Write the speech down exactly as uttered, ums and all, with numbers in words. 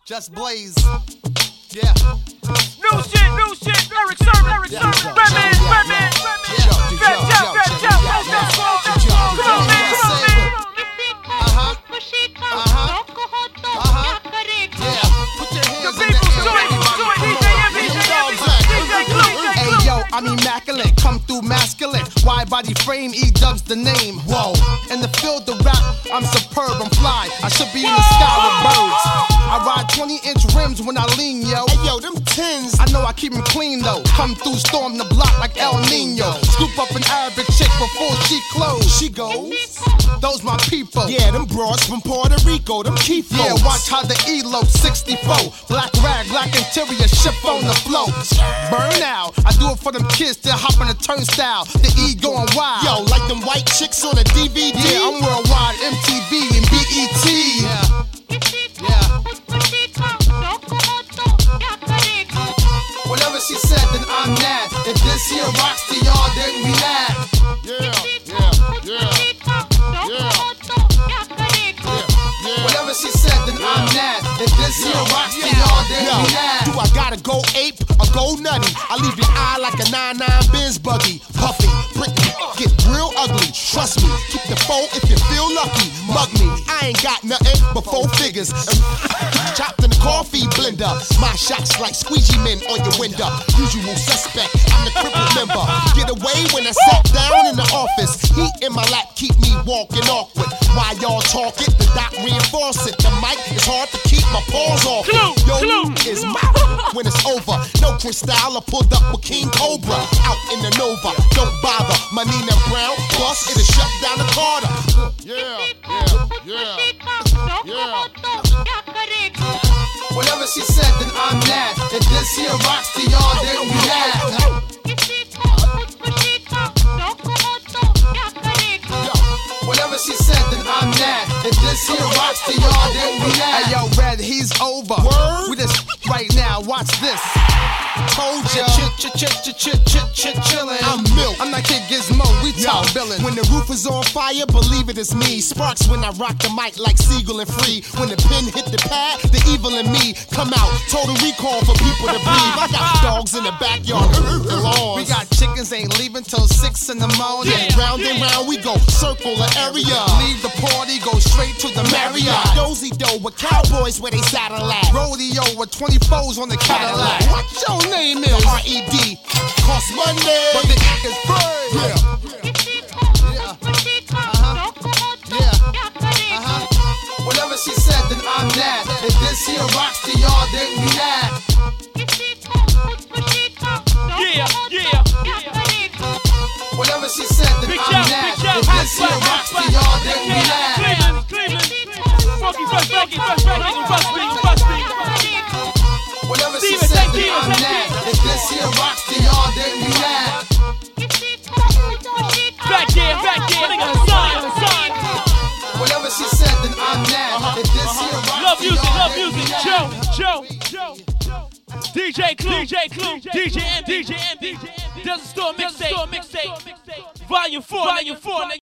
Just Blaze. Yeah. New shit, new shit. Eric Sermon, Eric Sermon. Batman, Batman, Batman. Fat Joe, Fat Joe. Come on, man, come on, man. Uh-huh. Uh-huh. Uh-huh. Yeah. Put your hands The in the people's air. choice, choice. D J M, D J M, D J Clue. Hey yo, I'm immaculate, come through masculine. Wide body frame, E-Dub's the name. Whoa. In the field of rap, I'm superb, I'm fly. I should be in the sky with birds. I ride twenty inch rims when I lean, yo. Hey yo, them tins. I know I keep them clean though. Come through, storm the block like El Nino. Scoop up an Arabic chick before she close. She goes. Those my people. Yeah, them broads from Puerto Rico, them key folks. Yeah, watch how the E-Lo sixty-four. Black rag, black interior, ship on the flow. Burn out. I do it for them kids that hop on the turnstile. The E going wild. Yo, like them white chicks on a D V D. Yeah, I'm worldwide, M T V and B E T. Yeah. Yeah. Whatever she said, then I'm mad. If this here rocks to y'all, then we laugh. Yeah, yeah, yeah. Yeah. Whatever she said, then I'm mad. If this here rocks to y'all, then Yo, we laugh. do I gotta go ape or go nutty? I leave your eye like a nine nine Benz buggy. Puffy, Britney, get real ugly. Trust me, keep the foe if you feel lucky. Mug me, I ain't got nothing but four figures. Chopped in the coffee blender. My shots like squeegee men on your window. Usual suspect, I'm the crippled member. Get away when I sat down in the office. Heat in my lap keep me walking awkward. While y'all talk it, the doc reinforce it. The mic is hard to keep my paws off. Clue, Yo, Clue. is my when it's over. No Cristal, I pulled up with King Cobra. Out in the Nova, don't bother. My Nina Brown, plus it'll shut down the Carter. Yeah, yeah, yeah, yeah. Whatever she said, then I'm mad. If this here rocks to y'all, then we laugh. Whatever she said, then I'm mad. If this here rocks to y'all, then we laugh. Hey yo, Red, he's over. Word? We just right now, watch this. Told ya, chit chit chit chit chit chit chillin'. I'm Milk. I'm not Kid Gizmo, we Yo, talk billin'. when the roof is on fire, believe it is me. Sparks when I rock the mic like Siegel and Free. When the pen hit the pad, the evil in me come out. Total recall for people to breathe. I got dogs in the backyard. We got chickens ain't leaving till six in the morning. Yeah, round and round we go, circle the area. Leave the party, go straight to the Marriott. Dozy dough with cowboys where they saddle at. Rodeo with twenty-fours on the Cadillac. What your name is? R E D cost money, But the is free. yeah. Yeah. Uh-huh. Yeah. Uh-huh. Whatever she said, then I'm mad. If this here rocks to y'all, then we laugh. Yeah, yeah, yeah. Whatever she said, then Big I'm shout, mad. big shout. If Hot this here spot, hot rocks to spot. y'all, then we laugh. Cleveland, Cleveland. Funky, fresh, funky, fresh, funky, fresh, funky, fresh, funky. Whatever she Steven, said, take then it, I'm take mad. it. If this here rocks to y'all, then we laugh. Back there, back there. Nigga, Hassan, Hassan. Whatever she said, then I'm mad. If this here rocks Love to music, y'all, love then we music. laugh. Joe, Joe, Joe. D J Clue, D J Clue, D J M, D J M, D J M. Doesn't store mixtape, mixtape. Volume four, volume four, nigga.